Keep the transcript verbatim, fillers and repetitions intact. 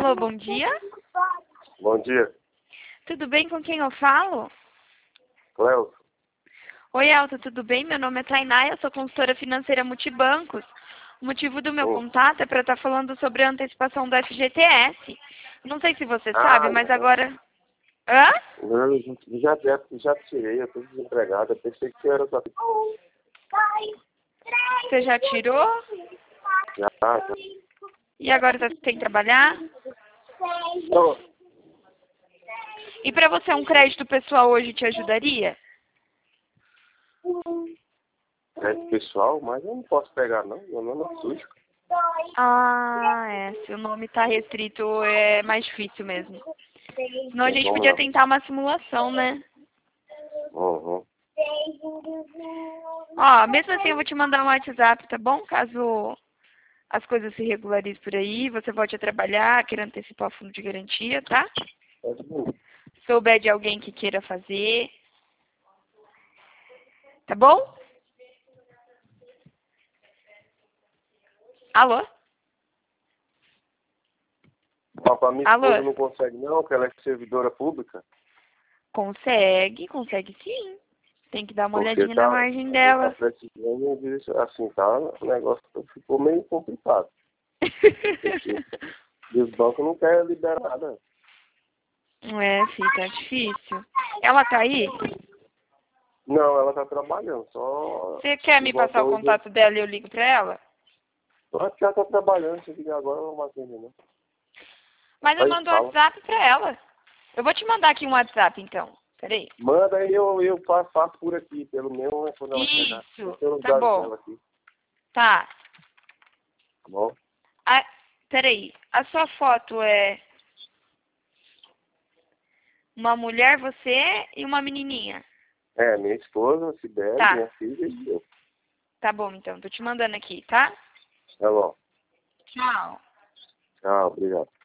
Alô, bom dia. Bom dia, Tudo bem? Com quem eu falo? Cléo. Oi, Elton, tudo bem? Meu nome é Tainá, eu sou consultora financeira Multibancos. O motivo do meu Hum. contato é para estar falando sobre a antecipação do F G T S. Não sei se você Ah, sabe, mas não. agora... Hã? Não, eu já, já, já tirei, eu tô desempregado. Eu pensei que era só. Você já tirou? Já, já. E agora você tem que trabalhar? Então, E para você um crédito pessoal hoje te ajudaria? é pessoal, mas eu não posso pegar, não. Meu nome é sujo. Ah, é. Se o nome está restrito, é mais difícil mesmo. Senão a Tem gente como podia não. tentar uma simulação, né? Uhum. Ó, mesmo assim eu vou te mandar um WhatsApp, tá bom? Caso as coisas se regularizem por aí, você volte a trabalhar, queira antecipar o fundo de garantia, tá? É de boa. Souber de alguém que queira fazer, tá bom? Alô? Ó, pra minha Alô? esposa não consegue, não, que ela é servidora pública. Consegue, consegue sim. Tem que dar uma Porque olhadinha na tá, margem tá dela. precisando disso, assim, tá? O negócio ficou meio complicado. E os bancos não querem liberar nada. É, filho, tá difícil. Ela tá aí? Não, ela tá trabalhando, só Você quer me passar o botou os. contato dela e eu ligo pra ela? Só que ela tá trabalhando, se ligar agora, eu não vou atender, não. Mas eu Aí mando o fala. WhatsApp pra ela. Eu vou te mandar aqui um WhatsApp, então. Peraí. Manda aí, eu, eu faço, faço por aqui, pelo meu, né, quando ela chegar. Eu Isso. tenho os Tá dados bom. dela aqui, Tá. tá bom? Ah, peraí. A sua foto é uma mulher, você e uma menininha. É, minha esposa, Sibeli, Tá. minha filha e eu. Tá bom, então. Tô te mandando aqui, tá? Tá bom. Tchau. Tchau, obrigado.